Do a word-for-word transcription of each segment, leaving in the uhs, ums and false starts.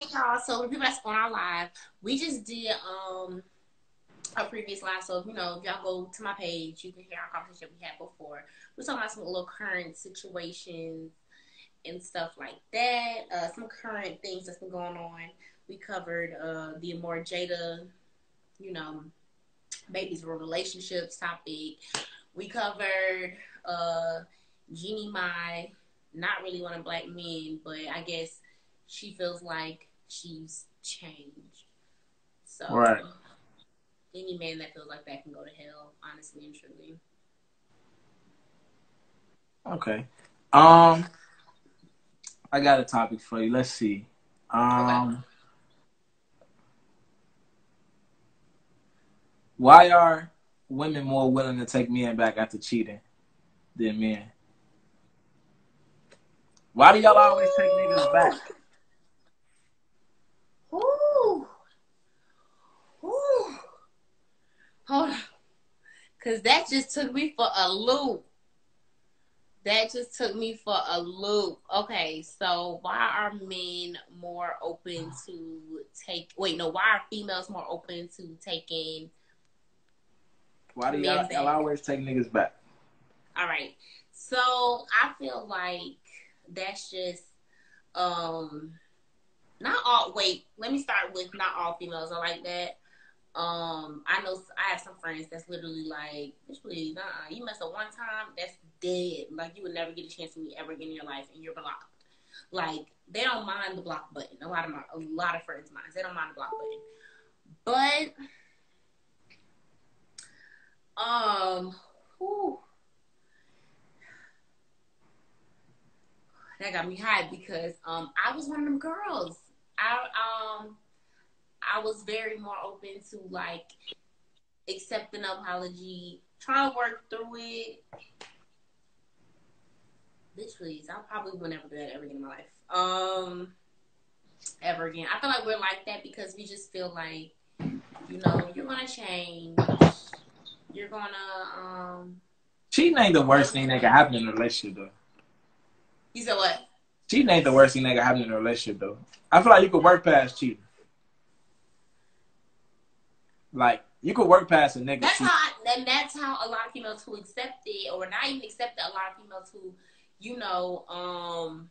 y'all. So the people that's on our live, we just did um a previous live. So if, you know, if y'all go to my page, you can hear our conversation we had before. We're talking about some little current situations and stuff like that. Uh, some current things that's been going on. We covered uh the Amore Jada, you know, babies or relationships topic. We covered uh Jeannie Mai, not really wanting black men, but I guess she feels like she's changed. So Right. any man that feels like that can go to hell, honestly and truly. Okay. Um, I got a topic for you. Let's see. Okay. Um, why are women more willing to take men back after cheating than men? Why do y'all always take niggas back? Ooh. Ooh. Hold on. Cause that just took me for a loop. That just took me for a loop. Okay, so why are men more open to take? Wait, no. Why are females more open to taking Why do y'all, men y'all back? always take niggas back? All right. So I feel like that's just um not all. Wait, let me start with not all females are like that. Um, I know I have some friends that's literally like, literally, nah, you mess up one time, that's dead. Like you would never get a chance to meet ever again in your life, and you're blocked. Like they don't mind the block button. A lot of my, a lot of friends of mine, they don't mind the block button. But um, whew, that got me hot because um, I was one of them girls. I um, I was very more open to like accept an apology, trying to work through it. Bitch, please. I probably will never do that ever again in my life. Um, ever again. I feel like we're like that because we just feel like, you know, you're gonna change. You're gonna um. Cheating ain't the worst thing that can happen in a relationship, though. You said what? Cheating ain't the worst thing that can happen in a relationship, though. I feel like you could work past cheating. Like, you could work past a nigga. That's cheat. how, I, and that's how a lot of females who accept it, or not even accept it. A lot of females who, you know, um,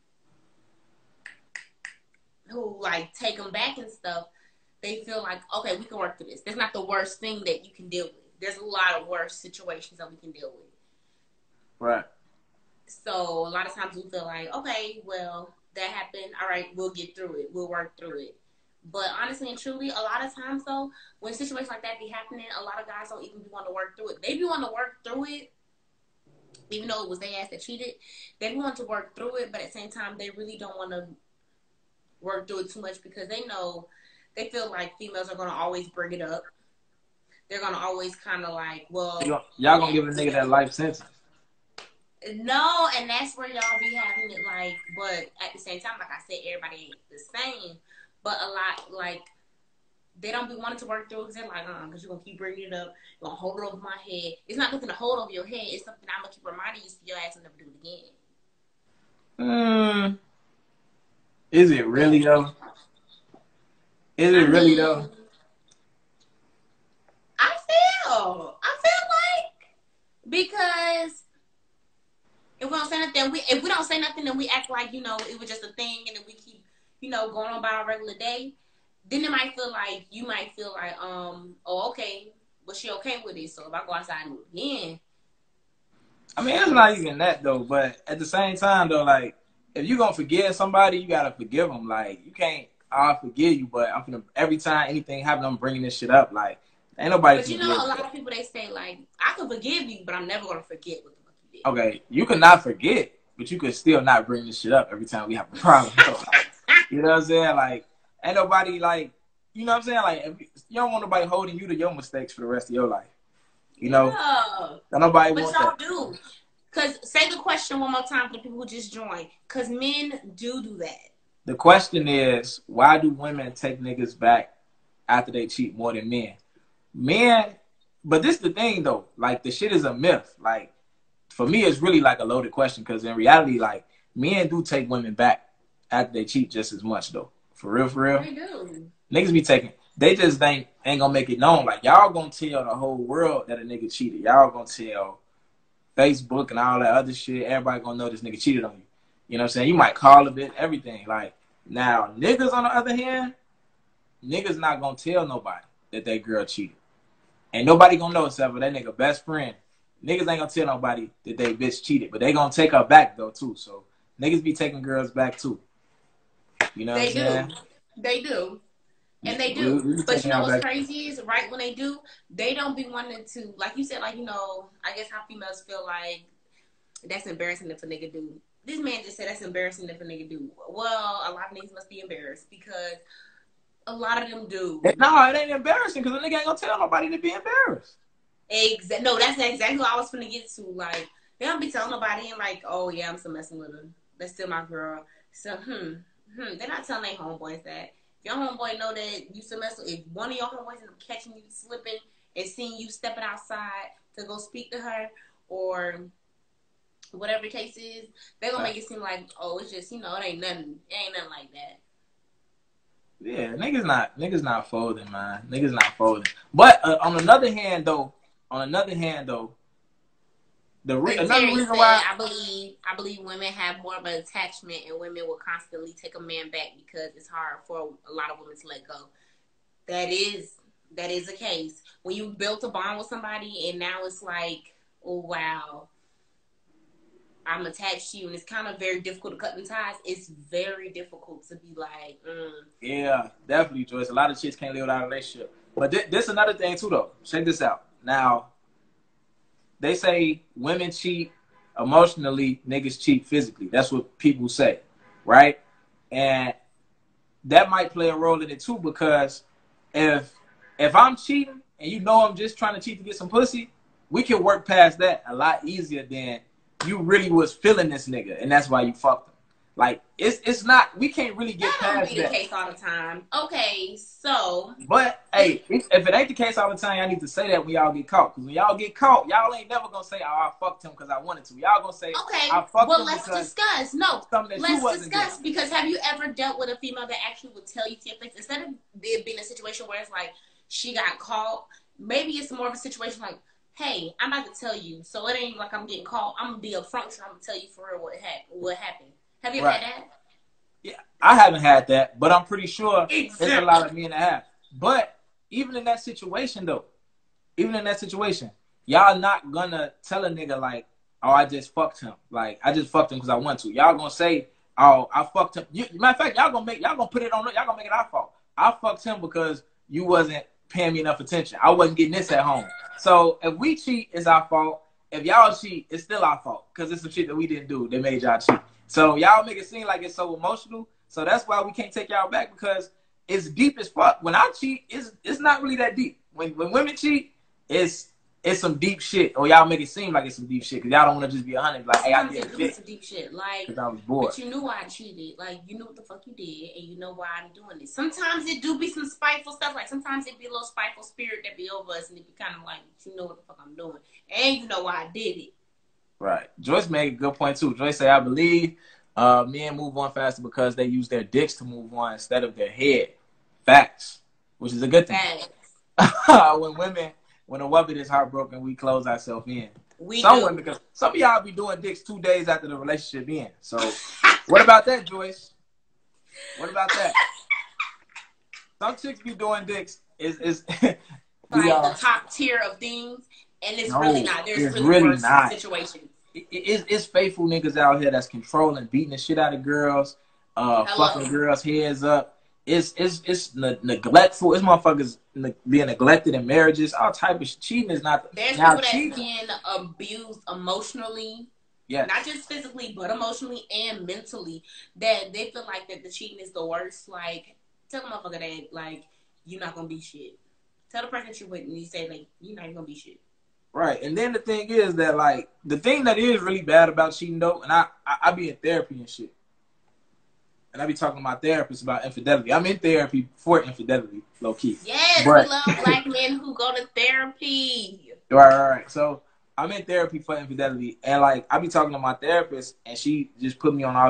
who like take them back and stuff. They feel like, okay, we can work through this. That's not the worst thing that you can deal with. There's a lot of worse situations that we can deal with. Right. So a lot of times we feel like, okay, well, that happened. All right, we'll get through it. We'll work through it. But honestly and truly, a lot of times though, when situations like that be happening, a lot of guys don't even want to work through it. They be want to work through it, even though it was their ass that cheated. They want to work through it, but at the same time, they really don't want to work through it too much because they know, they feel like females are going to always bring it up. They're going to always kind of like, well, y'all gonna give a nigga that life sentence. No, and that's where y'all be having it like, but at the same time, like I said, everybody ain't the same. But a lot, like, they don't be wanting to work through it because they're like, uh, because you're going to keep bringing it up. You're going to hold it over my head. It's not nothing to hold over your head. It's something I'm going to keep reminding you so your ass will never do it again. Hmm. Is it really, though? Is it I really, mean, though? I feel. I feel like, because if we don't say nothing, we if we don't say nothing, then we act like, you know, it was just a thing, and then we keep, you know, going on by our regular day. Then it might feel like you might feel like, um, oh, okay, was she okay with it? So if I go outside and do it again, I mean, it's not even that though. But at the same time, though, like if you gonna forgive somebody, you gotta forgive them. Like you can't, I'll forgive you, but I'm gonna every time anything happens, I'm bringing this shit up. Like ain't nobody. But you know, a lot of people they say like, I can forgive you, but I'm never gonna forget what the fuck you did. Okay, you could not forget, but you could still not bring this shit up every time we have a problem. So, like, you know what I'm saying? Like, ain't nobody like, you know what I'm saying? Like, if you don't want nobody holding you to your mistakes for the rest of your life. You know, yeah. don't nobody But want y'all that. do. Cause say the question one more time for the people who just joined. Cause men do do that. The question is, why do women take niggas back after they cheat more than men? Men, but this is the thing though. Like the shit is a myth. Like for me, it's really like a loaded question because in reality, like men do take women back after they cheat just as much though. For real, for real. They do. Niggas be taking. They just ain't ain't gonna make it known. Like y'all gonna tell the whole world that a nigga cheated. Y'all gonna tell Facebook and all that other shit. Everybody gonna know this nigga cheated on you. You know what I'm saying? You might call a bit, everything. Like now, niggas on the other hand, niggas not gonna tell nobody that that girl cheated. Ain't nobody gonna know except for that nigga best friend. Niggas ain't gonna tell nobody that they bitch cheated, but they gonna take her back though too. So niggas be taking girls back too. You know They what I'm do. saying? They do. And they do. We, we but you know what's back. crazy is right when they do, they don't be wanting to, like you said, like, you know, I guess how females feel like that's embarrassing if a nigga do. This man just said that's embarrassing if a nigga do. Well, a lot of niggas must be embarrassed because a lot of them do. No, it ain't embarrassing because a nigga ain't gonna tell nobody to be embarrassed. Exactly. No, that's exactly what I was finna get to. Like, they don't be telling nobody and like, oh yeah, I'm still messing with her. That's still my girl. So, hmm, hmm. They're not telling their homeboys that. If your homeboy know that you still messing, if one of your homeboys end up catching you slipping and seeing you stepping outside to go speak to her or whatever the case is, they're gonna make it seem like, oh, it's just, you know, it ain't nothing. It ain't nothing like that. Yeah, niggas not niggas not folding, man. Niggas not folding. But uh, on another hand, though, on another hand, though, the re- Like another Terry reason said, why I believe I believe women have more of an attachment, and women will constantly take a man back because it's hard for a lot of women to let go. That is that is the case. When you built a bond with somebody, and now it's like, oh wow, I'm attached to you, and it's kind of very difficult to cut the ties. It's very difficult to be like, mm. Yeah, definitely, Joyce. A lot of chicks can't live without a relationship. But th- this another thing too, though. Check this out. Now, they say women cheat emotionally, niggas cheat physically. That's what people say, right? And that might play a role in it too, because if if I'm cheating and you know I'm just trying to cheat to get some pussy, we can work past that a lot easier than you really was feeling this nigga, and that's why you fucked him. Like, it's it's not, we can't really get that don't past be that. the case all the time. Okay, so. But, hey, if, if it ain't the case all the time, y'all need to say that when y'all get caught. Because when y'all get caught, y'all ain't never going to say, oh, I fucked him because I wanted to. Y'all going to say, okay, I fucked well, him let's because discuss. No, something that you let's wasn't discuss. doing. Because have you ever dealt with a female that actually would tell you to your face? Instead of it being a situation where it's like she got caught, maybe it's more of a situation like, hey, I'm about to tell you. So it ain't like I'm getting caught. I'm going to be upfront, so I'm going to tell you for real what, ha- what happened. Have you ever Right. had that? Yeah, I haven't had that, but I'm pretty sure Exactly. there's a lot of men that have. But even in that situation, though, even in that situation, y'all not gonna tell a nigga like, oh, I just fucked him. Like, I just fucked him because I want to. Y'all gonna say, oh, I fucked him. You, matter of fact, y'all gonna make, y'all gonna put it on, y'all gonna make it our fault. I fucked him because you wasn't paying me enough attention. I wasn't getting this at home. So if we cheat, it's our fault. If y'all cheat, it's still our fault because it's some shit that we didn't do that made y'all cheat. So y'all make it seem like it's so emotional. So that's why we can't take y'all back, because it's deep as fuck. When I cheat, it's it's not really that deep. When when women cheat, it's it's some deep shit. Or y'all make it seem like it's some deep shit because y'all don't want to just be a hundred. Like, hey, I did it some deep shit. Like, because I was bored. But you knew why I cheated. Like, you knew what the fuck you did, and you know why I'm doing this. Sometimes it do be some spiteful stuff. Like, sometimes it be a little spiteful spirit that be over us, and it be kind of like, you know what the fuck I'm doing, and you know why I did it. Right. Joyce made a good point too. Joyce said, I believe uh, men move on faster because they use their dicks to move on instead of their head. Facts. Which is a good thing. Facts. when women, when a woman is heartbroken, we close ourselves in. We some do. women, because some of y'all be doing dicks two days after the relationship ends. So, what about that, Joyce? What about that? Some chicks be doing dicks. Is is like uh, the top tier of things, and it's no, really not. There's it's really, really worse not. situations. It, it's, it's faithful niggas out here that's controlling, beating the shit out of girls, uh, Hello. fucking girls' heads up. It's it's it's ne- neglectful. It's motherfuckers ne- being neglected in marriages. All type of sh- cheating is not. There's now, people that's cheating, being abused emotionally, yes. not just physically, but emotionally and mentally. That they feel like that the cheating is the worst. Like, tell the motherfucker that like you're not gonna be shit. Tell the person that you're with, and you say like you're not even gonna be shit. Right, and then the thing is that like the thing that is really bad about cheating though, and I I, I be in therapy and shit. And I be talking to my therapist about infidelity. I'm in therapy for infidelity, low key. Yes, but, we love black men who go to therapy. Right, right, right. So I'm in therapy for infidelity, and like I be talking to my therapist, and she just put me on all this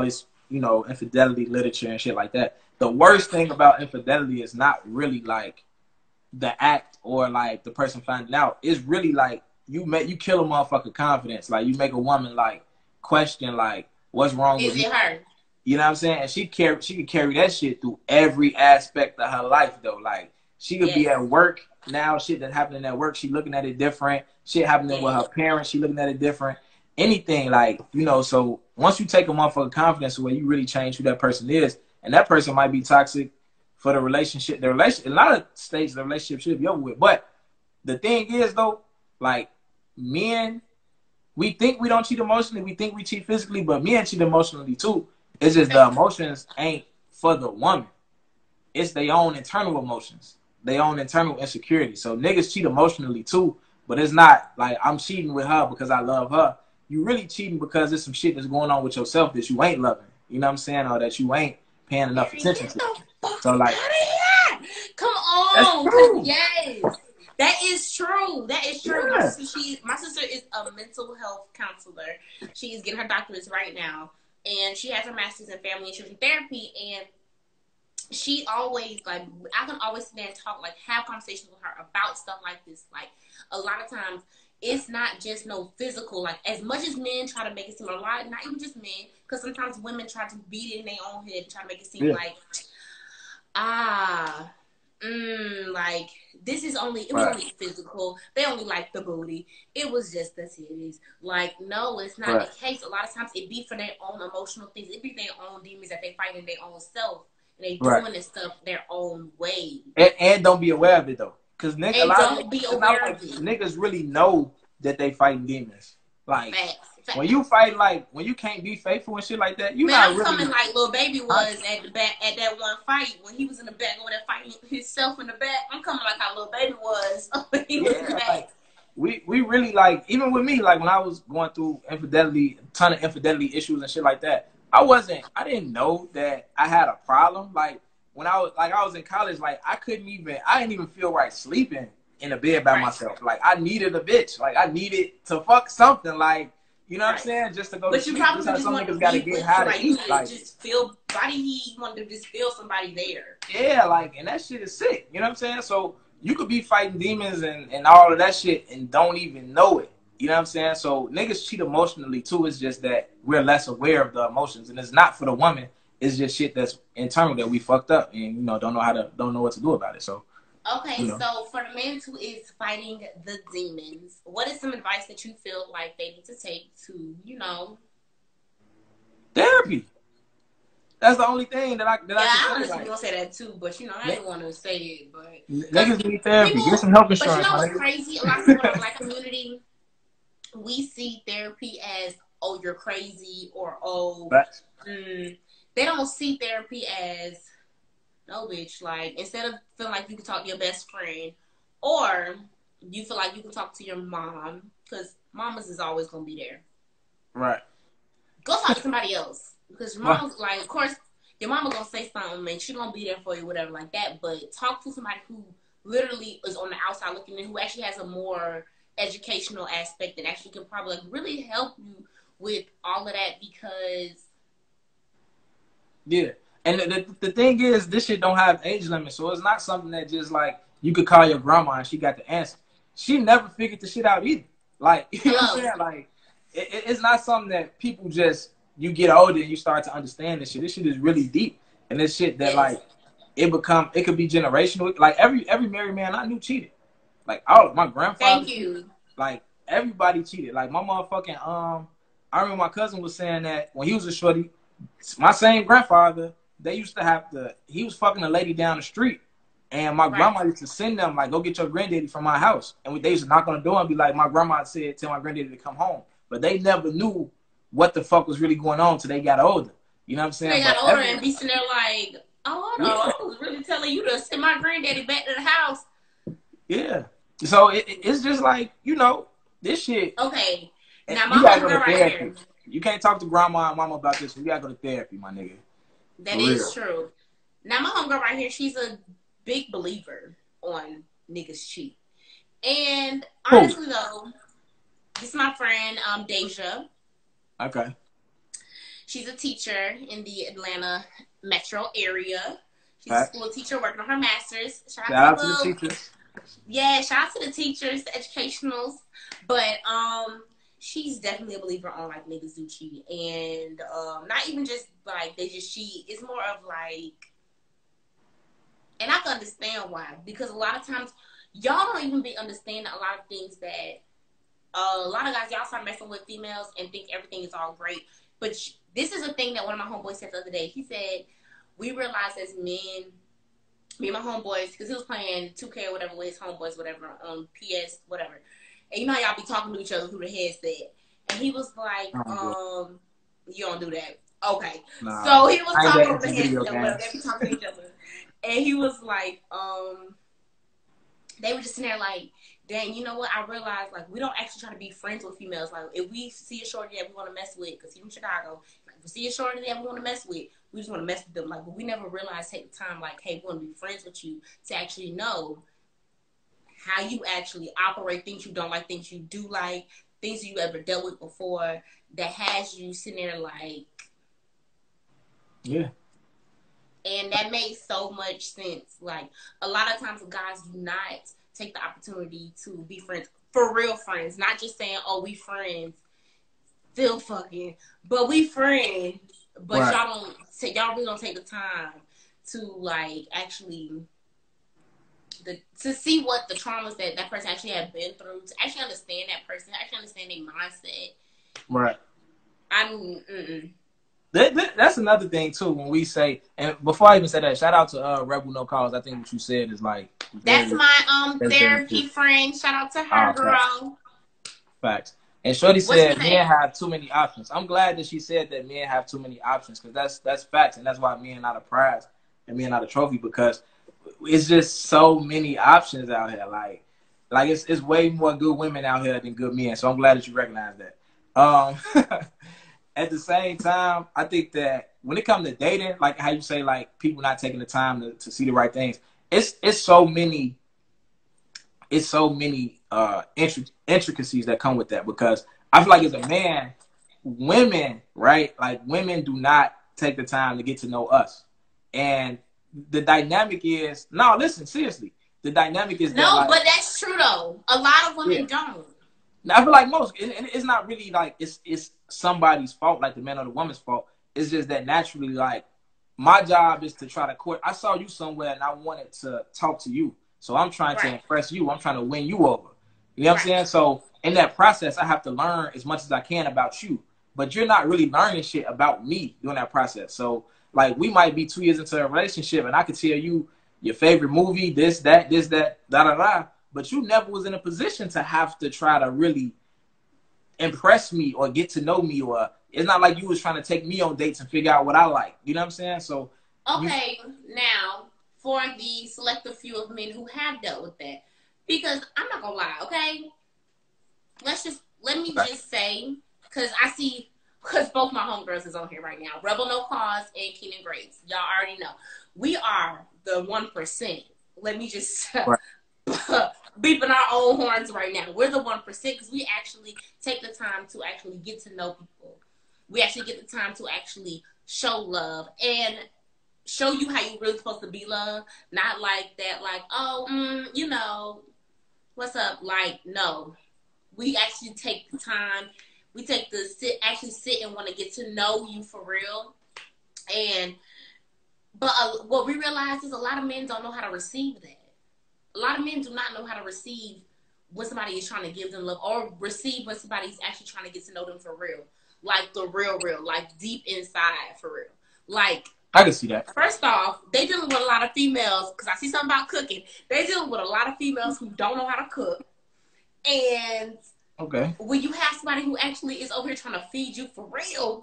you know, infidelity literature and shit like that. The worst thing about infidelity is not really like the act or like the person finding out. It's really like you make you kill a motherfucker confidence. Like you make a woman like question like what's wrong Is with it you? her? You know what I'm saying? And she carry she could carry that shit through every aspect of her life though. Like she could yes. be at work now, shit that happening at work, she looking at it different. Shit happening yes. with her parents, she looking at it different. Anything like, you know, so once you take a motherfucker confidence away, you really change who that person is. And that person might be toxic for the relationship. The relation, a lot of stages, the relationship should be over with. But the thing is, though, like men, we think we don't cheat emotionally. We think we cheat physically, but men cheat emotionally too. It's just the emotions ain't for the woman. It's their own internal emotions, their own internal insecurity. So niggas cheat emotionally too, but it's not like I'm cheating with her because I love her. You really cheating because there's some shit that's going on with yourself that you ain't loving. You know what I'm saying? Or that you ain't paying enough attention to. So like, come on, yes, that is true. That is true. Yeah. My sister, she, my sister is a mental health counselor. She is getting her doctorates right now, and she has her master's in family and children therapy. And she always like, I can always sit there and talk, like, have conversations with her about stuff like this. Like, a lot of times, it's not just no physical. Like, as much as men try to make it seem a lot, not even just men, because sometimes women try to beat it in their own head and try to make it seem yeah. like, ah, mm, like, this is only, it was right. only physical. They only like the booty. It was just the titties. Like, no, it's not right. the case. A lot of times it be for their own emotional things. It be their own demons that they fight in their own self. And they doing right. this stuff their own way. And, and don't be aware of it, though. Because niggas, a lot don't of, be aware like, of it. Niggas really know that they fighting demons. Like, Facts. Facts. when you fight, like, when you can't be faithful and shit like that, you Man, not I'm really... coming like Lil Baby was at the back at that one fight when he was in the back over there fighting himself in the back. I'm coming like how Lil Baby was when he was yeah, in the back. Like, we, we really, like, even with me, like, when I was going through infidelity, a ton of infidelity issues and shit like that, I wasn't... I didn't know that I had a problem. Like, when I was, like, I was in college, like, I couldn't even... I didn't even feel right sleeping in a bed by right. myself. Like, I needed a bitch. Like, I needed to fuck something. Like, you know right. what I'm saying? Just to go but to sleep. You probably just some want niggas to gotta get high to eat. Like, just feel body heat. You want to just feel somebody there. Yeah, like, and that shit is sick. You know what I'm saying? So, you could be fighting demons and, and all of that shit and don't even know it. You know what I'm saying? So, niggas cheat emotionally, too. It's just that we're less aware of the emotions. And it's not for the woman. It's just shit that's internal that we fucked up and, you know, don't know how to, don't know what to do about it. So, okay, you know. So for the man who is fighting the demons, what is some advice that you feel like they need to take to, you know? Therapy. That's the only thing that I that yeah, I can say. I honestly like. gonna say that too, but you know, I didn't want to say it, but niggas need therapy. People, Get some health insurance. But you know what's crazy? A lot of people in the black community, we see therapy as, oh, you're crazy, or oh, mm, they don't see therapy as, no, bitch. Like, instead of feeling like you can talk to your best friend, or you feel like you can talk to your mom, because mamas is always gonna be there. Right. Go talk to somebody else, because your mom's like, of course, your mama gonna say something and she gonna be there for you, whatever like that. But talk to somebody who literally is on the outside looking in, who actually has a more educational aspect and actually can probably like really help you with all of that, because yeah. And the, the, the thing is, this shit don't have age limit, so it's not something that just like you could call your grandma and she got the answer. She never figured the shit out either. Like, you know what I'm saying? Like, it, it's not something that people just, you get older and you start to understand this shit. This shit is really deep, and this shit that yes. like it become, it could be generational. Like every every married man I knew cheated. Like all my grandfather. Thank you. Cheated. Like everybody cheated. Like my motherfucking um, I remember my cousin was saying that when he was a shorty, my same grandfather. They used to have to, he was fucking a lady down the street. And my right. grandma used to send them, like, go get your granddaddy from my house. And they used to knock on the door and be like, my grandma said, tell my granddaddy to come home. But they never knew what the fuck was really going on until they got older. You know what I'm saying? They got but older every, and be sitting there like, oh, no, yeah. I was really telling you to send my granddaddy back to the house. Yeah. So it, it's just like, you know, this shit. Okay. Now, my you gotta go to right therapy. here. You can't talk to grandma and mama about this. You gotta go to therapy, my nigga. That For is real. True. Now, my homegirl right here, she's a big believer on niggas cheat. And honestly, Ooh. though, this is my friend, um, Deja. Okay. She's a teacher in the Atlanta metro area. She's Facts. a school teacher working on her master's. Shout, Shout out out to to the the teachers. yeah, shout out to the teachers, the educationals. But um, she's definitely a believer on like niggas do cheat, and um, not even just like they just cheat. It's more of like, and I can understand why, because a lot of times y'all don't even be understanding a lot of things that uh, a lot of guys y'all start messing with females and think everything is all great. But sh- this is a thing that one of my homeboys said the other day. He said we realize as men, me and my homeboys, because he was playing two K or whatever with his homeboys, whatever, on P S, whatever. And you know how y'all be talking to each other through the headset. And he was like, um, you don't do that. Okay. Nah, so he was I ain't talking that over the into video headset, whatever. games. They be talking to each other. And he was like, um, they were just sitting there like, dang, you know what? I realized, like, we don't actually try to be friends with females. Like, if we see a shorty that we want to mess with, because he's from Chicago, like, if we see a shorty that we want to mess with, we just want to mess with them. Like, but we never realize, take the time, like, hey, we want to be friends with you to actually know how you actually operate, things you don't like, things you do like, things you ever dealt with before that has you sitting there like, yeah. And that makes so much sense. Like, a lot of times guys do not take the opportunity to be friends, for real friends, not just saying, oh, we friends, still fucking, but we friends. But right. y'all don't, take, y'all really don't take the time to like actually, the to see what the traumas that that person actually have been through, to actually understand that person, actually understand their mindset. Right. I'm. Mm-mm. That, that, that's another thing too. When we say, and before I even say that, shout out to uh, Rebel No Cause. I think what you said is like that's very, my um therapy friend. Shout out to her, oh, girl. Facts. facts. And Shorty said men have too many options. I'm glad that she said that men have too many options, because that's that's facts, and that's why men not a prize and men not a trophy, because it's just so many options out here. Like, like it's it's way more good women out here than good men. So I'm glad that you recognize that. Um. At the same time, I think that when it comes to dating, like how you say, like people not taking the time to, to see the right things, it's it's so many, it's so many uh, intric- intricacies that come with that. Because I feel like as a man, women, right, like women do not take the time to get to know us, and the dynamic is no. Listen, seriously, the dynamic is no, that, like, but that's true though. A lot of women yeah. don't. I feel like most, and it's not really like it's it's somebody's fault, like the man or the woman's fault. It's just that naturally, like, my job is to try to court. I saw you somewhere and I wanted to talk to you, so I'm trying right. to impress you. I'm trying to win you over. You know what right. I'm saying? So in that process, I have to learn as much as I can about you, but you're not really learning shit about me during that process. So like, we might be two years into a relationship, and I could tell you your favorite movie, this, that, this, that, da da da. But you never was in a position to have to try to really impress me or get to know me, or it's not like you was trying to take me on dates and figure out what I like. You know what I'm saying? So okay, you... now for the selective few of men who have dealt with that, because I'm not gonna lie, okay? Let's just let me okay. just say, because I see, because both my homegirls is on here right now, Rebel No Cause and Keenan Grace. Y'all already know we are the one percent. Let me just. Right. beeping our own horns right now. We're the one percent because we actually take the time to actually get to know people. We actually get the time to actually show love and show you how you're really supposed to be loved. Not like that, like, oh, mm, you know, what's up? Like, no. We actually take the time. We take the sit, actually sit and want to get to know you for real. And, but uh, what we realize is a lot of men don't know how to receive that. A lot of men do not know how to receive when somebody is trying to give them love, or receive when somebody's actually trying to get to know them for real. Like the real, real, like deep inside for real. Like, I can see that. First off, they dealing with a lot of females, because I see something about cooking. They dealing with a lot of females who don't know how to cook. And okay, when you have somebody who actually is over here trying to feed you for real,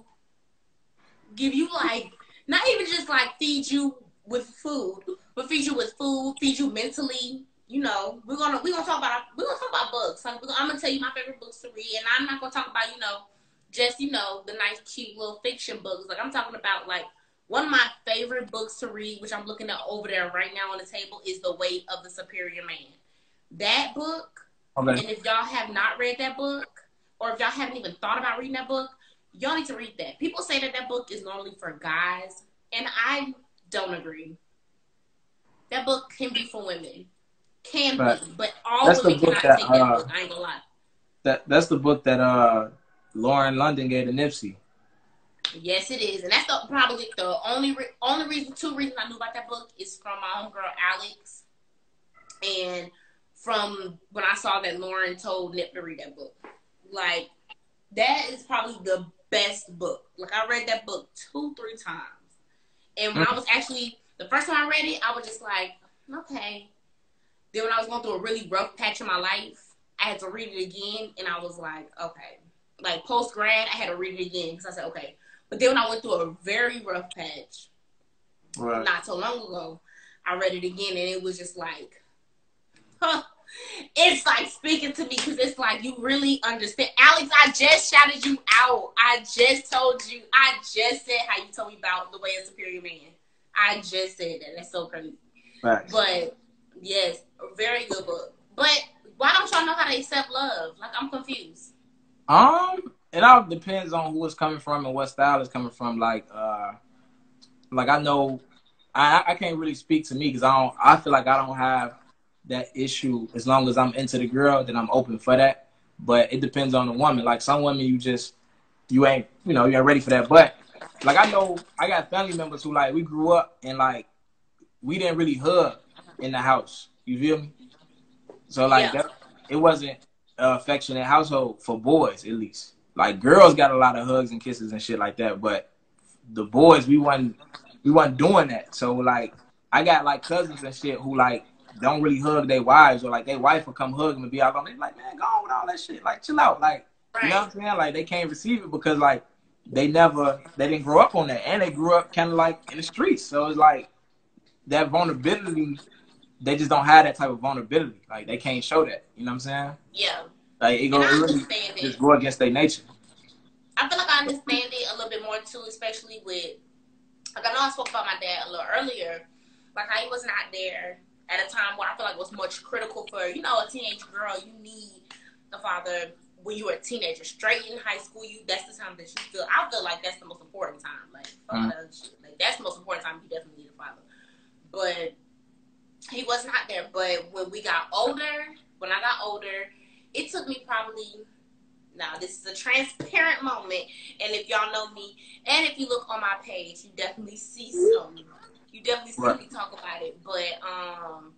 give you like, not even just like feed you with food, but feed you with food, feed you mentally. You know, we're gonna we're gonna talk about we're gonna talk about books. I'm gonna tell you my favorite books to read, and I'm not gonna talk about you know just you know the nice cute little fiction books. Like, I'm talking about like one of my favorite books to read, which I'm looking at over there right now on the table, is The Weight of the Superior Man. That book, okay. And if y'all have not read that book, or if y'all haven't even thought about reading that book, y'all need to read that. People say that that book is normally for guys, and I don't agree. That book can be for women. Can but be, but all women cannot that, take that uh, book. I ain't gonna lie. That that's the book that uh Lauren London gave to Nipsey. Yes, it is, and that's the, probably the only re- only reason. Two reasons I knew about that book is from my own girl Alex, and from when I saw that Lauren told Nip to read that book. Like, that is probably the best book. Like, I read that book two, three times, and when mm. I was actually the first time I read it, I was just like, okay. Then when I was going through a really rough patch in my life, I had to read it again, and I was like, okay. Like, post-grad, I had to read it again, because I said, okay. But then when I went through a very rough patch, right. not so long ago, I read it again, and it was just like, huh. It's like speaking to me, because it's like, you really understand. Alex, I just shouted you out. I just told you. I just said how you told me about the way a superior man. I just said that. That's so crazy. Right. But, yes, a very good book. But why don't y'all know how to accept love? Like, I'm confused. Um, it all depends on who it's coming from and what style it's coming from. Like, uh, like I know, I I can't really speak to me because I don't. I feel like I don't have that issue. As long as I'm into the girl, then I'm open for that. But it depends on the woman. Like, some women, you just you ain't you know you ain't ready for that. But like, I know I got family members who, like, we grew up and, like, we didn't really hug in the house. You feel me? So like yeah. that, it wasn't an affectionate household for boys, at least. Like, girls got a lot of hugs and kisses and shit like that, but the boys, we wasn't we wasn't doing that. So like, I got like cousins and shit who like don't really hug their wives, or like their wife will come hug them and be out on. They like, man, go on with all that shit. Like, chill out. Like, right. You know what I'm saying? Like, they can't receive it because like they never they didn't grow up on that, and they grew up kind of like in the streets. So it's like that vulnerability. They just don't have that type of vulnerability. Like, they can't show that. You know what I'm saying? Yeah. Like, it, go, it really just go against their nature. I feel like I understand it a little bit more, too, especially with, like, I know I spoke about my dad a little earlier. Like, how he was not there at a time where I feel like it was much critical for, you know, a teenage girl. You need a father when you were a teenager. Straight in high school, you that's the time that you feel, I feel like that's the most important time. Like, mm-hmm. like that's the most important time you definitely need a father. But he was not there. But when we got older, when I got older, it took me probably, now this is a transparent moment, and if y'all know me, and if you look on my page, you definitely see some, you definitely see right. me talk about it. But um,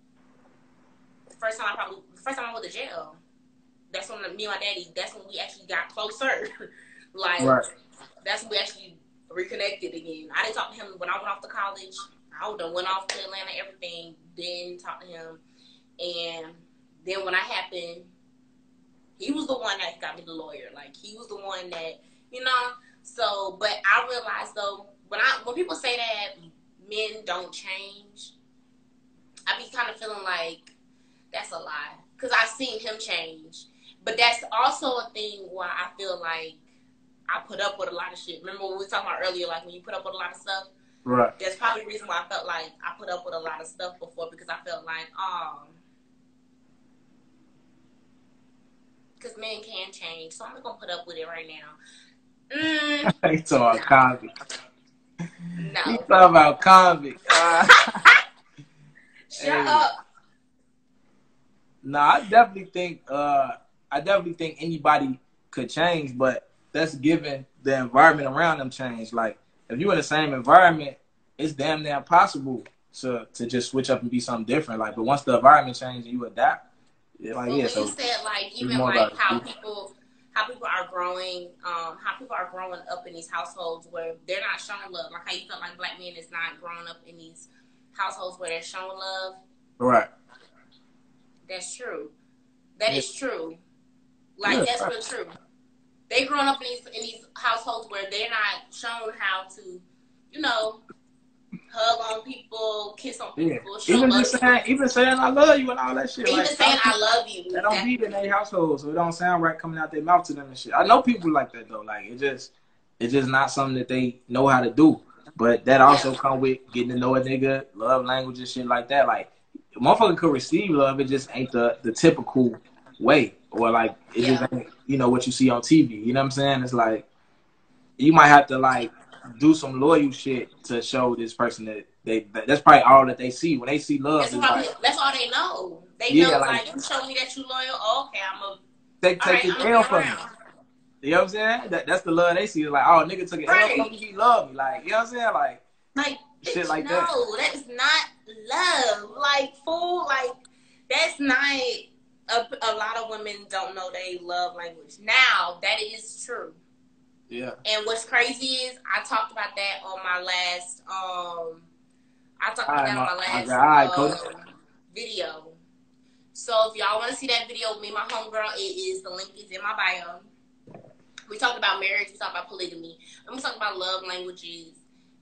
the first time I probably, the first time I went to jail, that's when me and my daddy, that's when we actually got closer. like, right. that's when we actually reconnected again. I didn't talk to him when I went off to college. I would have went off to Atlanta, everything, then talked to him. And then when I happened, he was the one that got me the lawyer. Like, he was the one that, you know. So, but I realized, though, when I when people say that men don't change, I be kind of feeling like that's a lie. Because I've seen him change. But that's also a thing where I feel like I put up with a lot of shit. Remember what we were talking about earlier, like when you put up with a lot of stuff? Right. That's probably the reason why I felt like I put up with a lot of stuff before, because I felt like, um, because men can change, so I'm not gonna put up with it right now. Mm, you talking about no. convict? No. You talking about convict? Uh, Shut hey. up. No, I definitely think, uh, I definitely think anybody could change, but that's given the environment around them change. Like, if you're in the same environment, it's damn near impossible to to just switch up and be something different. Like, but once the environment changes and you adapt, it's like, well, yeah. When so you said like even like how people how people are growing, um, how people are growing up in these households where they're not showing love. Like how you felt like black men is not growing up in these households where they're showing love. Right. That's true. That yeah. is true. Like yeah, that's right. real true. They growing up in these in these households where they're not shown how to, you know, hug on people, kiss on people, yeah. show even love just saying, even saying I love you and all that shit. Even like, saying I love you. That don't be in their household, so it don't sound right coming out their mouth to them and shit. I know people like that though. Like, it just, it's just not something that they know how to do. But that also yeah. come with getting to know a nigga, love language and shit like that. Like, a motherfucker could receive love, it just ain't the the typical way, or like it yeah. just ain't, you know, what you see on T V. You know what I'm saying? It's like, you might have to like do some loyal shit to show this person that they that, that's probably all that they see. When they see love, That's it's probably like that's all they know. They yeah, know like, like you show me that you loyal. Oh, okay, I'm a take all take right. this I'm gonna L be from me. around. You know what I'm saying? That that's the love they see. It's like, oh, nigga took an L Right. from me, he love me. Like, you know what I'm saying? Like Like shit bitch, like no, that. that is not love. Like fool, like that's not. A, a lot of women don't know they love language. Now that is true. Yeah. And what's crazy is I talked about that on my last um I talked All about right, that on my, my last my, all right, coach. um, video. So if y'all want to see that video with me and my homegirl, it is the link is in my bio. We talked about marriage, we talked about polygamy, and we talked about love languages.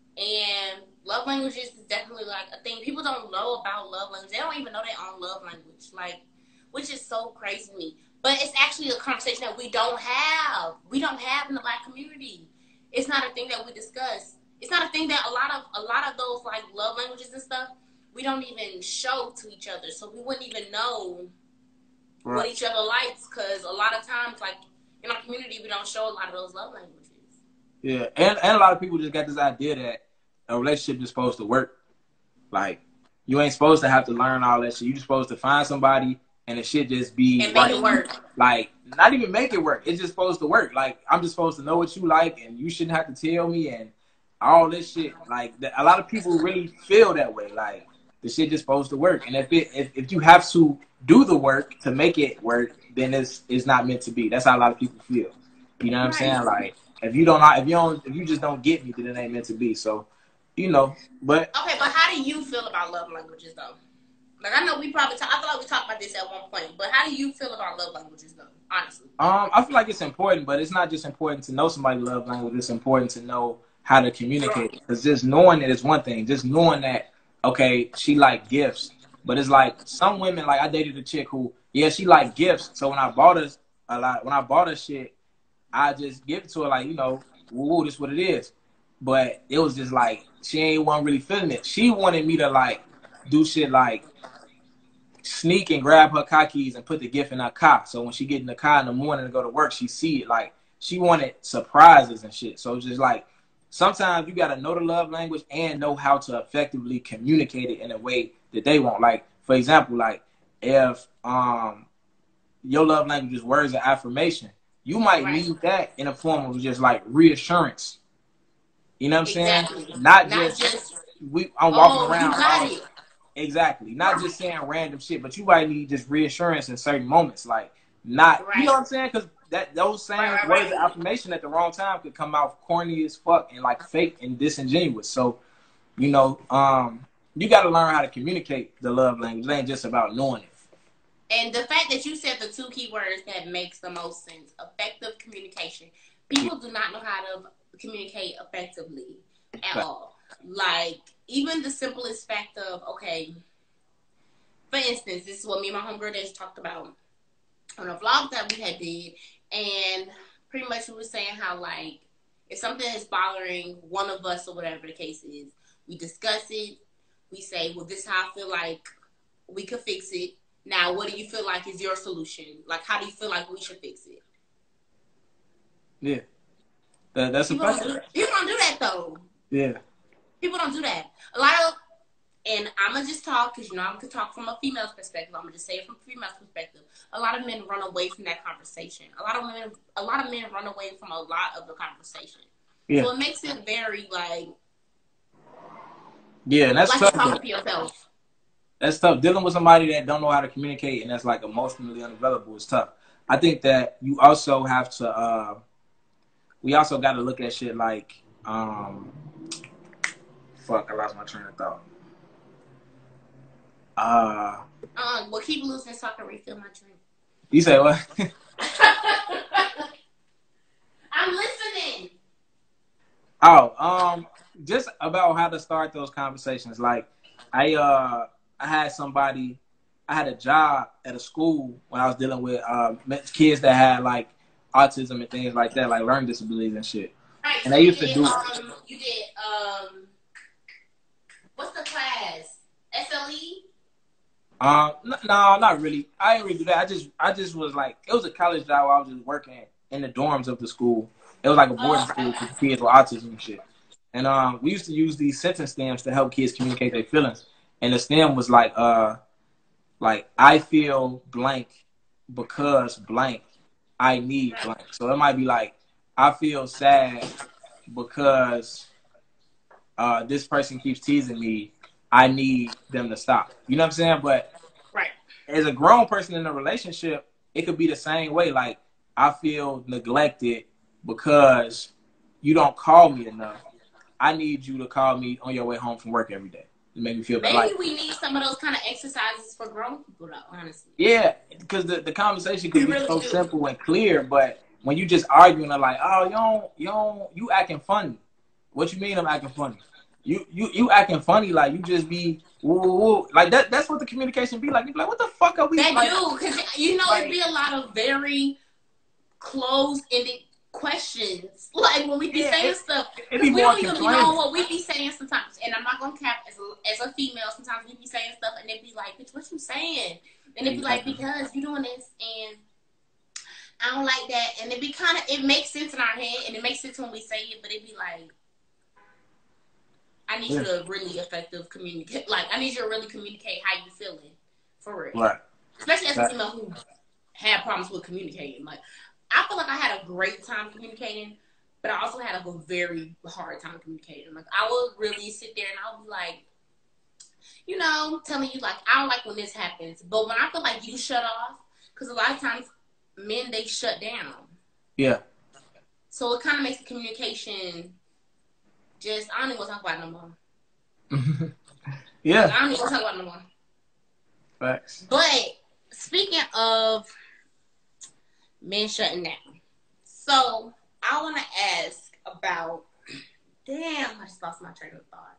And love languages is definitely like a thing. People don't know about love language. They don't even know their own love language. Like, which is so crazy to me. But it's actually a conversation that we don't have. We don't have in the Black community. It's not a thing that we discuss. It's not a thing that a lot of a lot of those like love languages and stuff we don't even show to each other. So we wouldn't even know right. what each other likes because a lot of times, like in our community, we don't show a lot of those love languages. Yeah, and and a lot of people just got this idea that a relationship is supposed to work. Like you ain't supposed to have to learn all that shit. You just supposed to find somebody. And it should just be and make right. it work. Like, not even make it work. It's just supposed to work. Like, I'm just supposed to know what you like, and you shouldn't have to tell me, and all this shit. Like, a lot of people really feel that way. Like, the shit just supposed to work. And if it if, if you have to do the work to make it work, then it's it's not meant to be. That's how a lot of people feel. You know what I'm saying? Like, if you don't if you don't if you just don't get me, then it ain't meant to be. So, you know. But okay, but how do you feel about love languages though? Like, I know we probably talk, I feel like we talked about this at one point, but how do you feel about love languages, though, honestly? Um, I feel like it's important, but it's not just important to know somebody's love language. It's important to know how to communicate. Because just knowing it is one thing. Just knowing that, okay, she like gifts. But it's like some women, like I dated a chick who, yeah, she like gifts. So when I bought her a lot, when I bought her shit, I just give it to her like, you know, woo, this is what it is. But it was just like, she ain't one really feeling it. She wanted me to like do shit like, sneak and grab her car keys and put the gift in her car. So when she get in the car in the morning to go to work, she see it. Like, she wanted surprises and shit. So it's just like, sometimes you got to know the love language and know how to effectively communicate it in a way that they want. Like, for example, like, if um your love language is words of affirmation, you might right. need that in a form of just, like, reassurance. You know what I'm exactly. saying? Not, Not just, just, we. I'm walking oh, around. You got it. Exactly. Not just saying random shit, but you might need just reassurance in certain moments. Like, not, right. you know what I'm saying? Because that those same right, right, words right. of affirmation at the wrong time could come out corny as fuck and like fake and disingenuous. So, you know, um, you got to learn how to communicate the love language. It ain't just about knowing it. And the fact that you said the two key words that makes the most sense, effective communication. People do not know how to communicate effectively at right. all. Like, even the simplest fact of, okay, for instance, this is what me and my homegirl just talked about on a vlog that we had did, and pretty much we were saying how, like, if something is bothering one of us or whatever the case is, we discuss it, we say, well, this is how I feel like we could fix it. Now, what do you feel like is your solution? Like, how do you feel like we should fix it? Yeah. That, that's people a don't, do, people don't do that, though. Yeah. People don't do that. A lot of, and I'm going to just talk, because, you know, I'm going to talk from a female's perspective. I'm going to just say it from a female's perspective. A lot of men run away from that conversation. A lot of men, a lot of men run away from a lot of the conversation. Yeah. So it makes it very, like, yeah, and that's like tough. talking to yourself. That's tough. Dealing with somebody that don't know how to communicate and that's, like, emotionally unavailable is tough. I think that you also have to, uh, we also got to look at shit like, um, fuck, I lost my train of thought. Uh, uh, well, keep losing so I can refill my drink. You say what? I'm listening. Oh, um, just about how to start those conversations. Like, I, uh, I had somebody, I had a job at a school when I was dealing with uh, kids that had, like, autism and things like that, like learning disabilities and shit. Right, and so they used did, to do. Um, you did. Um, what's the class? S L E. Um, no, no, not really. I didn't really do that. I just, I just was like, it was a college job. Where I was just working in the dorms of the school, It was like a boarding Oh, school okay. for kids with autism and shit. And um, we used to use these sentence stems to help kids communicate their feelings. And the stem was like, uh, like I feel blank because blank. I need blank. So it might be like, I feel sad because uh, this person keeps teasing me. I need them to stop. You know what I'm saying? But Right. as a grown person in a relationship, it could be the same way. Like, I feel neglected because you don't call me enough. I need you to call me on your way home from work every day to make me feel better. Maybe Like, we need some of those kind of exercises for grown people, though, honestly. yeah, because the, the conversation We could be really so do. simple and clear, but when you just arguing, they're like, oh, you don't, you don't, you acting funny. What you mean I'm acting funny? You you you acting funny like you just be woo, woo, woo. Like that. That's what the communication be like. You be like, what the fuck are we? That like, do, because you know like, it'd be a lot of very closed-ended questions. Like when we be Yeah, saying it- stuff, it be we more don't even complaining. know what we be saying sometimes. And I'm not gonna cap as a, as a female. Sometimes we be saying stuff, and they be like, "Bitch, what you saying?" And they be like, Exactly. "Because you doing this, and I don't like that." And it be kind of it makes sense in our head, and it makes sense when we say it, but it be like, I need Yeah. you to really effective communicate. Like, I need you to really communicate how you feeling, for real. Right. Especially as a Right. female who had problems with communicating. Like, I feel like I had a great time communicating, but I also had like, a very hard time communicating. Like, I would really sit there and I would be like, you know, telling you, like, I don't like when this happens. But when I feel like you shut off, because a lot of times men, they shut down. Yeah. So it kind of makes the communication just, I don't even want to talk about it no more. Yeah. Like, I don't even want to talk about it no more. Facts. But speaking of men shutting down, so I want to ask about. Damn, I just lost my train of thought.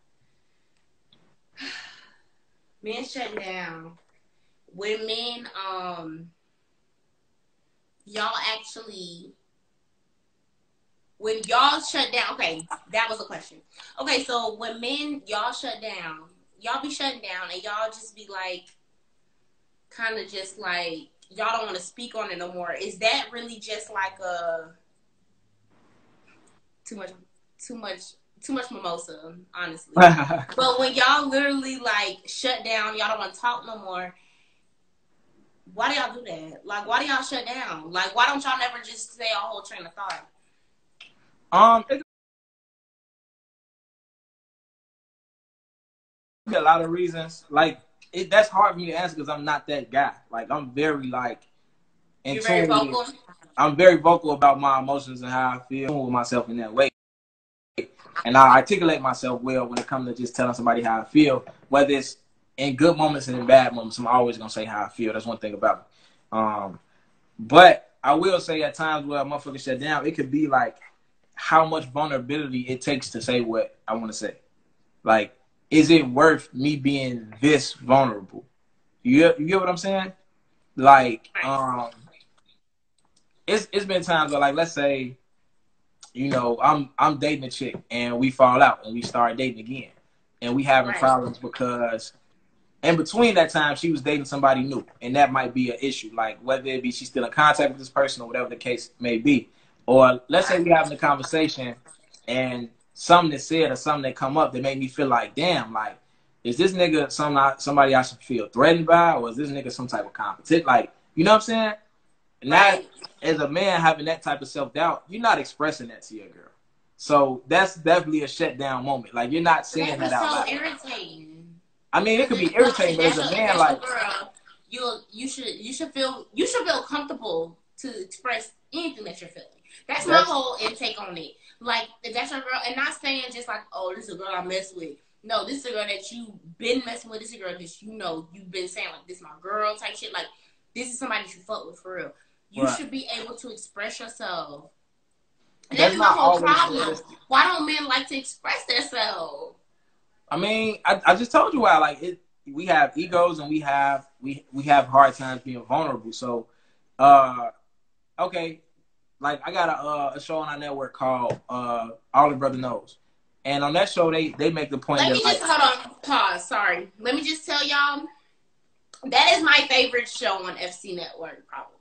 Men shutting down. When men, um, y'all actually, when y'all shut down. Okay, that was a question. Okay, so when men y'all shut down, y'all be shutting down, and y'all just be like, kind of just like y'all don't want to speak on it no more. Is that really just like a too much, too much, too much mimosa? Honestly, but when y'all literally like shut down, y'all don't want to talk no more. Why do y'all do that? Like, why do y'all shut down? Like, why don't y'all never just say a whole train of thought? Um, it could be a lot of reasons. Like, it, that's hard for me to answer because I'm not that guy. Like, I'm very like in You're very tune with- vocal. I'm very vocal about my emotions and how I feel with myself in that way. And I articulate myself well when it comes to just telling somebody how I feel, whether it's in good moments and in bad moments. I'm always gonna say how I feel. That's one thing about me. Um, but I will say at times where a motherfucker shut down, it could be like how much vulnerability it takes to say what I want to say. Like, is it worth me being this vulnerable? You you get what I'm saying? Like, um, it's it's been times where, like, let's say, you know, I'm I'm dating a chick and we fall out and we start dating again, and we having Right. problems because in between that time she was dating somebody new, and that might be an issue. Like, whether it be she's still in contact with this person or whatever the case may be, or let's say we having a conversation and something that said or something that come up that made me feel like, damn, like, is this nigga some somebody I should feel threatened by, or is this nigga some type of competition? Like, you know what I'm saying? Not Right. as a man having that type of self doubt, you're not expressing that to your girl. So that's definitely a shutdown moment. Like, you're not saying That'd that be out so loud. irritating. I mean, it could be That's irritating, but as your- a man, that's like, your girl, you you should you should feel you should feel comfortable to express anything that you're feeling. That's, That's- my whole intake on it. Like, if that's your girl, and not saying just like, oh, this is a girl I mess with. No, this is a girl that you've been messing with. This is a girl that you know you've been saying like, this is my girl type shit. Like, this is somebody you fuck with for real. You Right. should be able to express yourself. And That's that's my not whole always problem. realistic. Why don't men like to express themselves? I mean, I, I just told you why. Like, it, we have egos and we have we we have hard times being vulnerable. So, uh, okay, like I got a uh, a show on our network called uh, All the Brother Knows, and on that show they they make the point Let that, me just like, hold on. Pause. Sorry. Let me just tell y'all that is my favorite show on F C Network. Probably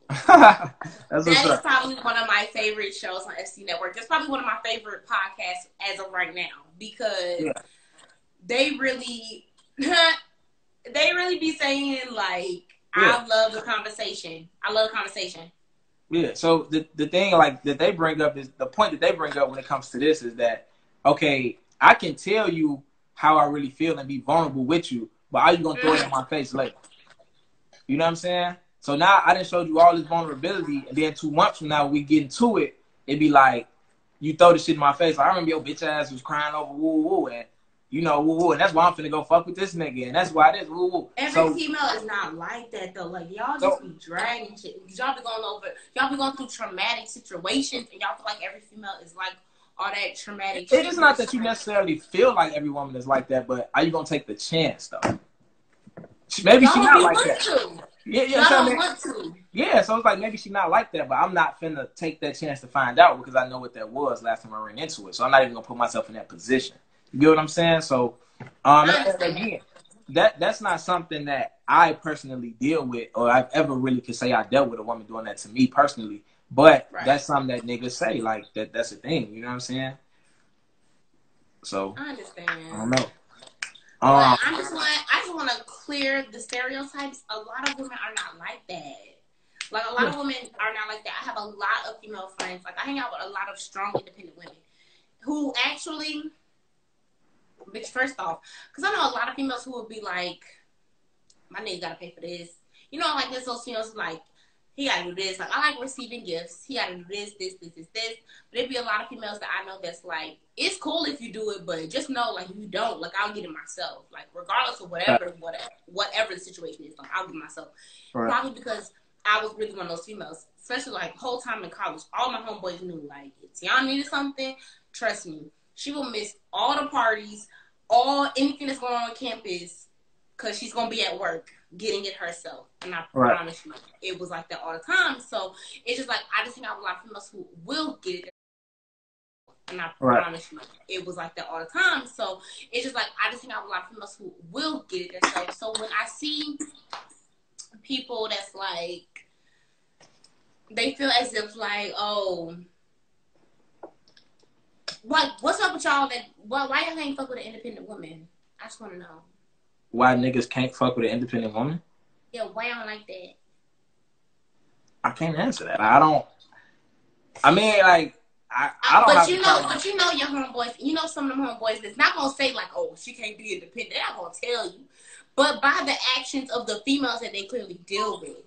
That's what's That is up. probably one of my favorite shows on F C Network. That's probably one of my favorite podcasts as of right now because Yeah. they really, they really be saying like, Yeah. I love the conversation. I love the conversation. Yeah. So the the thing like that they bring up is the point that they bring up when it comes to this is that okay, I can tell you how I really feel and be vulnerable with you, but are you gonna throw it in my face later? You know what I'm saying? So now I done showed you all this vulnerability, and then two months from now we get into it, it'd be like you throw the shit in my face. Like, I remember your bitch ass was crying over woo woo, and you know woo woo, and that's why I'm finna go fuck with this nigga, and that's why this woo woo. Every So, female is not like that though. Like y'all just so, be dragging shit. Y'all be going over. Y'all be going through traumatic situations, and y'all feel like every female is like all that traumatic. It shit. is not that you necessarily feel like every woman is like that, but are you gonna take the chance though? Maybe y'all she's don't not be like want that. to. Yeah, yeah, Y'all so, don't man, want to. yeah. So it's like maybe she's not like that, but I'm not finna take that chance to find out because I know what that was last time I ran into it. So I'm not even gonna put myself in that position. You get what I'm saying? So, um, and, and again, that that's not something that I personally deal with, or I've ever really could say I dealt with a woman doing that to me personally. But Right. that's something that niggas say, like that. That's a thing. You know what I'm saying? So I understand. I don't know. But Um, I'm just want I just want to clear the stereotypes. A lot of women are not like that. Like a lot Yeah. of women are not like that. I have a lot of female friends. Like I hang out with a lot of strong, independent women who actually, bitch. First off, because I know a lot of females who would be like, "My nigga gotta pay for this." You know, like there's those females who like, he gotta do this. Like I like receiving gifts. He gotta do this, this, this, this, this. But there'd be a lot of females that I know that's like, it's cool if you do it, but just know like if you don't, like I'll get it myself. Like regardless of whatever, whatever, whatever the situation is, like I'll get it myself. right. Probably because I was really one of those females, especially like the whole time in college. All my homeboys knew like if Tiana needed something, trust me, she will miss all the parties, all anything that's going on on campus, because she's gonna be at work getting it herself. And I Right. promise you, it was like that all the time. So it's just like I just hang out with a lot of females who will get it. And I Right. promise you, it was like that all the time. So it's just like I just hang out with a lot of females who will get it themselves. So when I see people that's like, they feel as if like, oh, what what's up with y'all? That why why y'all ain't fuck with an independent woman? I just want to know. Why niggas can't fuck with an independent woman? Yeah, why y'all like that? I can't answer that. I don't. I mean, like, I, I don't but have you to know, tell but you know your homeboys. You know some of them homeboys that's not gonna say like, "Oh, she can't be independent." They're not gonna tell you, but by the actions of the females that they clearly deal with.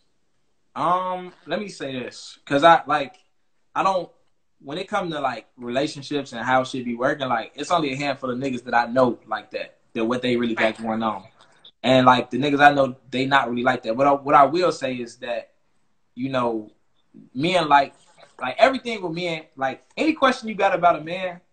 Um, let me say this, cause I like, I don't. When it comes to like relationships and how it should be working, like it's only a handful of niggas that I know like that. That what they really got going on, and like the niggas I know, they not really like that. But I, what I will say is that, you know, men like. Like everything with men, like any question you got about a man,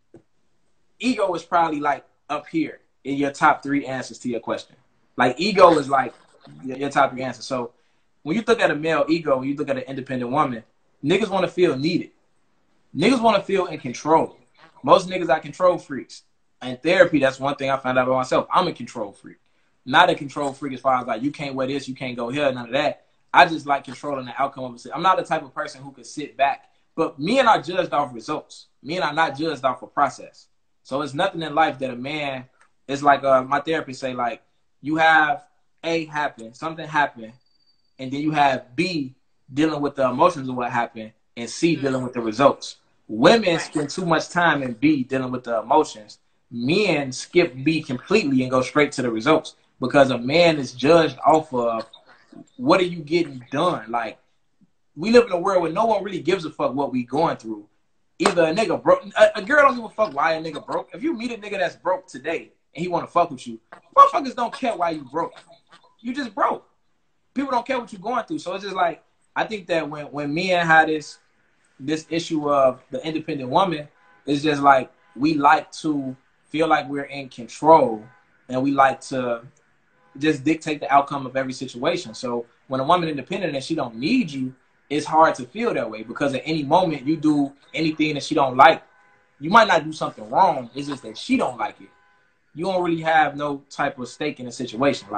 ego is probably like up here in your top three answers to your question. Like ego is like your top three answers. So when you look at a male ego, when you look at an independent woman, niggas want to feel needed. Niggas want to feel in control. Most niggas are control freaks. In therapy, that's one thing I found out about myself. I'm a control freak. Not a control freak as far as like you can't wear this, you can't go here, none of that. I just like controlling the outcome of it. I'm not the type of person who could sit back. But men are judged off results. Men are not judged off a process. So it's nothing in life that a man, it's like uh, my therapist say, like, you have A happen, something happen, and then you have B dealing with the emotions of what happened, and C dealing with the results. Women spend too much time in B dealing with the emotions. Men skip B completely and go straight to the results because a man is judged off of what are you getting done? Like, we live in a world where no one really gives a fuck what we going through. Either a nigga broke, a, a girl don't give a fuck why a nigga broke. If you meet a nigga that's broke today and he want to fuck with you, motherfuckers don't care why you broke. You just broke. People don't care what you're going through. So it's just like, I think that when, when men had this, this issue of the independent woman, it's just like, we like to feel like we're in control and we like to just dictate the outcome of every situation. So when a woman independent and she don't need you, it's hard to feel that way because at any moment you do anything that she don't like, you might not do something wrong. It's just that she don't like it. You don't really have no type of stake in the situation. Like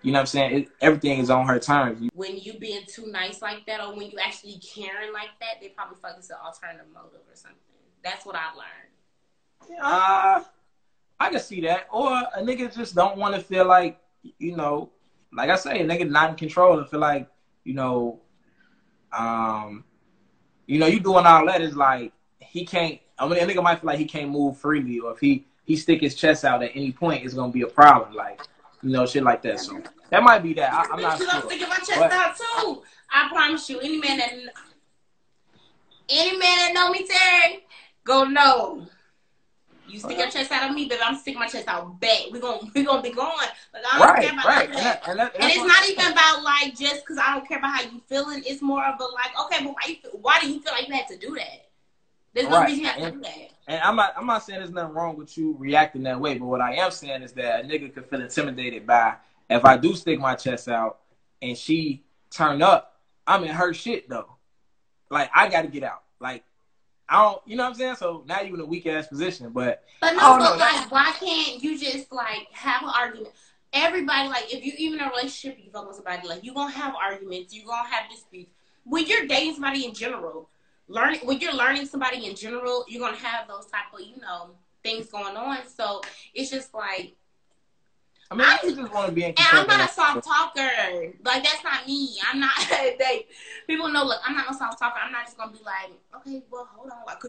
You know what I'm saying? It, everything is on her terms. When you being too nice like that, or when you actually caring like that, they probably feel like it's an alternative motive or something. That's what I've learned. Uh, I can see that. Or a nigga just don't want to feel like, you know, like I say, a nigga not in control and feel like, you know, um, you know, you doing all that is like he can't. I mean, a nigga might feel like he can't move freely, or if he he stick his chest out at any point, it's gonna be a problem. Like, you know, shit like that. So that might be that. I, I'm not sure. I'm sticking my chest but, out too. I promise you, any man that any man that know me, Terry, go know. You stick your chest out of me, baby, I'm sticking my chest out back. We're gonna we gonna be going. Like, I don't right, care about right. that. And, that, and, that, and it's not even about like just because I don't care about how you feeling. It's more of a like, okay, but why you feel, why do you feel like you had to do that? There's no right. reason you have and, to do that. And I'm not I'm not saying there's nothing wrong with you reacting that way, but what I am saying is that a nigga could feel intimidated by if I do stick my chest out and she turn up, I'm in her shit though. Like I gotta get out. Like I don't, you know what I'm saying? So now you're in a weak ass position, but but no, but like, why can't you just like have an argument? Everybody, like, if you even in a relationship, you fuck with somebody, like, you gonna have arguments, you gonna have disputes. When you're dating somebody in general, learning when you're learning somebody in general, you're gonna have those type of, you know, things going on. So it's just like, I mean, I just want to be in control. And I'm not a soft talker. Like, that's not me. I'm not. They people know. Look, I'm not no soft talker. I'm not just gonna be like, okay, well, hold on. Like,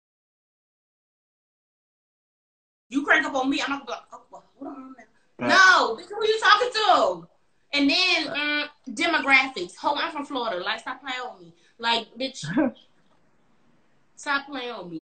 you crank up on me, I'm not gonna be like, oh, well, hold on now. Right. No, bitch, who you talking to? And then um, demographics. Hold on, I'm from Florida. Like, stop playing with me. Like, bitch, stop playing with me.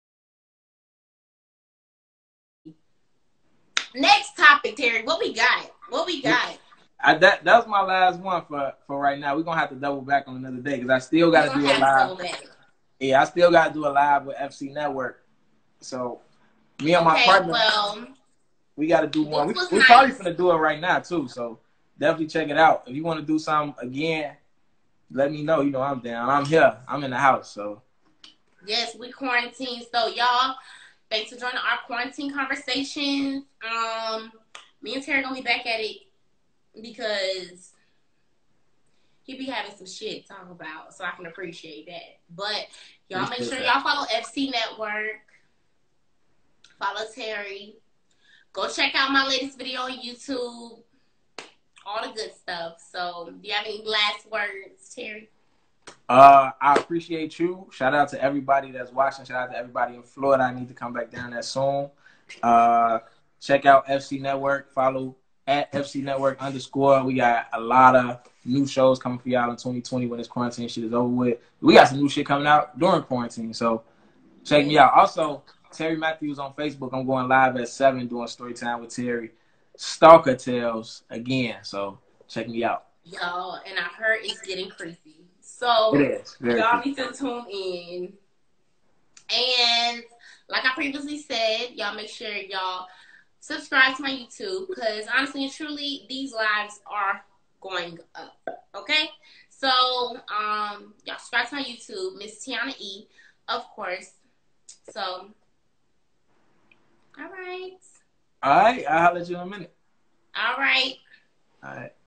Next topic, Terry. What we got? What we got? I, that that's my last one for, for right now. We're gonna have to double back on another day because I still gotta do a live. Yeah, I still gotta do a live with F C Network. So me and okay, my partner, well, we gotta do one. We, we're nice. probably gonna do it right now too. So definitely check it out. If you want to do something again, let me know. You know I'm down. I'm here. I'm in the house. So yes, we quarantine. So y'all, thanks for joining our quarantine conversations. Um, me and Terry gonna be back at it because he be having some shit to talk about, so I can appreciate that. But y'all make sure y'all follow F C Network. Follow Terry. Go check out my latest video on YouTube. All the good stuff. So, do you have any last words, Terry? Uh, I appreciate you. Shout out to everybody that's watching. Shout out to everybody in Florida. I need to come back down there soon. Uh, check out F C Network. Follow at F C Network underscore. We got a lot of new shows coming for y'all in twenty twenty when this quarantine shit is over with. We got some new shit coming out during quarantine. So, check me out. Also, Terry Matthews on Facebook. I'm going live at seven doing story time with Terry. Stalker Tales again. So check me out. Y'all, and I heard it's getting creepy. So it is. Y'all need to tune in. And like I previously said, y'all make sure y'all subscribe to my YouTube because honestly and truly, these lives are going up. Okay? So um y'all subscribe to my YouTube, Miss Tiana E, of course. So all right. All right. I'll holler at you in a minute. All right. All right.